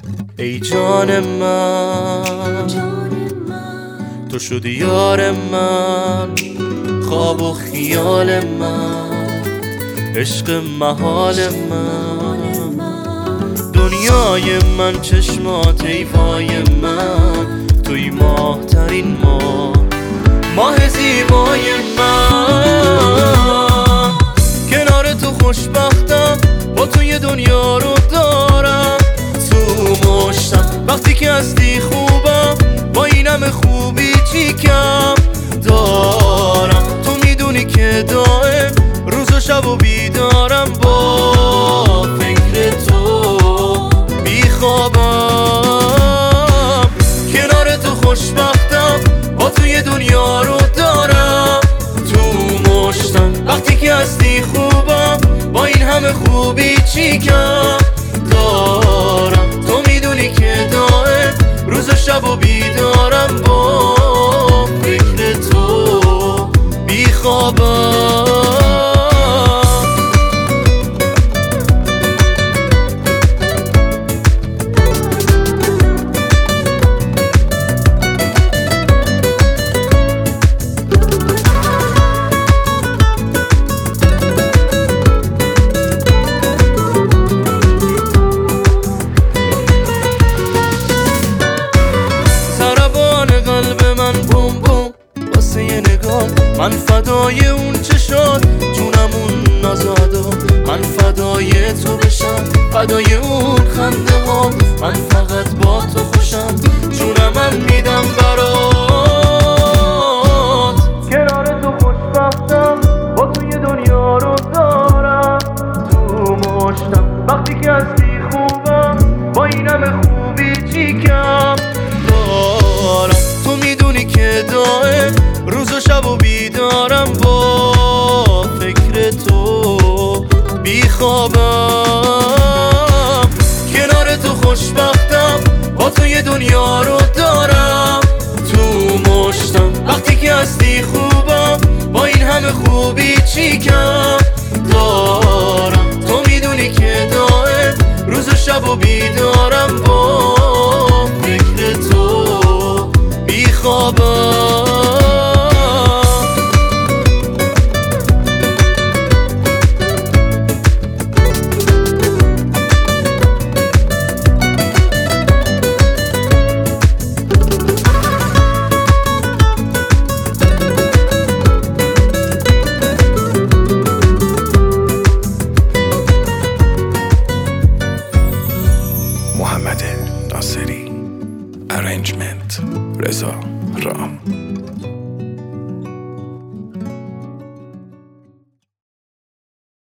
ای جان من تو شدی یار من، خواب و خیال من، عشق محال من، دنیای من، چشمات ایوای من، توی ماه ترین ماه زیبای من. کنار تو خوشبختم، با توی دنیا رو دارم تو مشتم، وقتی که هستی خوبم، با این همه خوبی چی کم دارم. تو میدونی که دائم روز و شب و بیدارم، با فکر تو بیخوابم. کنار تو خوشبختم، با توی دنیا رو دارم تو مشتم، وقتی که هستی خوبم، با این همه خوبی چی کم دارم. تو میدونی که دائم روز و شب و بیدارم، با فکر تو بیخوابم. من فدای اون چشات، جونمون نازادا، من فدای تو بشم، فدای اون خنده ها، من فقط با تو خوشم، جونم من میدم برات. کنار تو خوشبختم، با توی دنیا رو دارم تو مشتم، وقتی که هستی خوبم، با این همه خوبی چی کم دارم. تو میدونی که دائم روز و شب و بیدارم، با فکر تو بیخوابم. کنار تو خوشبختم، با توی دنیا رو دارم تو مشتم، وقتی که هستی خوبم، با این همه خوبی چی کم دارم. تو میدونی که دائم روز و شب و بیدارم، با فکر تو بیخوابم. محمد ناصری، ارنجمنت رضا رام.